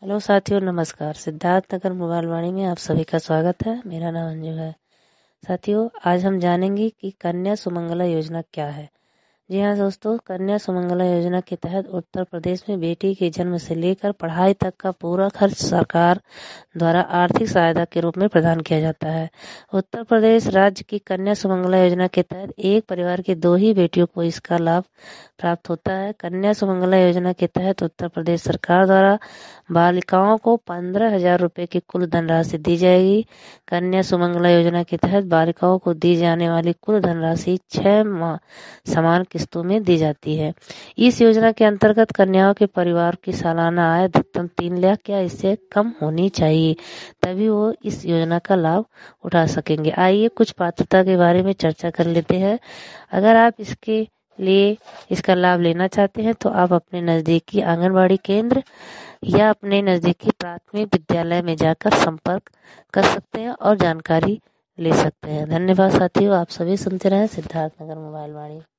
Hello साथियों, नमस्कार। Siddharth Nagar mobile वाणी में आप सभी का स्वागत है। मेरा नाम अंजू है। साथियों, आज हम जानेंगे कि कन्या सुमंगला योजना क्या है। जी हाँ दोस्तों, कन्या सुमंगला योजना के तहत उत्तर प्रदेश में बेटी के जन्म से लेकर पढ़ाई तक का पूरा खर्च सरकार द्वारा आर्थिक सहायता के रूप में प्रदान किया जाता है। उत्तर प्रदेश राज्य की कन्या सुमंगला योजना के तहत एक परिवार की 2 ही बेटियों को इसका लाभ प्राप्त होता है। कन्या सुमंगला योजना के तहत उत्तर प्रदेश सरकार द्वारा बालिकाओं को 15,000 रुपये की कुल धनराशि दी जाएगी। कन्या सुमंगला योजना के तहत बालिकाओं को दी जाने वाली कुल धनराशि 6 माह समान किस्तों में दी जाती है। इस योजना के अंतर्गत कन्याओं के परिवार की सालाना आय अधिकतम 3 लाख या इससे कम होनी चाहिए, तभी वो इस योजना का लाभ उठा सकेंगे। आइए कुछ पात्रता के बारे में चर्चा कर लेते हैं। अगर आप इसके लिए इसका लाभ लेना चाहते हैं तो आप अपने नज़दीकी आंगनबाड़ी केंद्र या अपने नज़दीकी प्राथमिक विद्यालय में जाकर संपर्क कर सकते हैं और जानकारी ले सकते हैं। धन्यवाद साथियों, आप सभी सुनते रहें सिद्धार्थ नगर मोबाइल वाणी।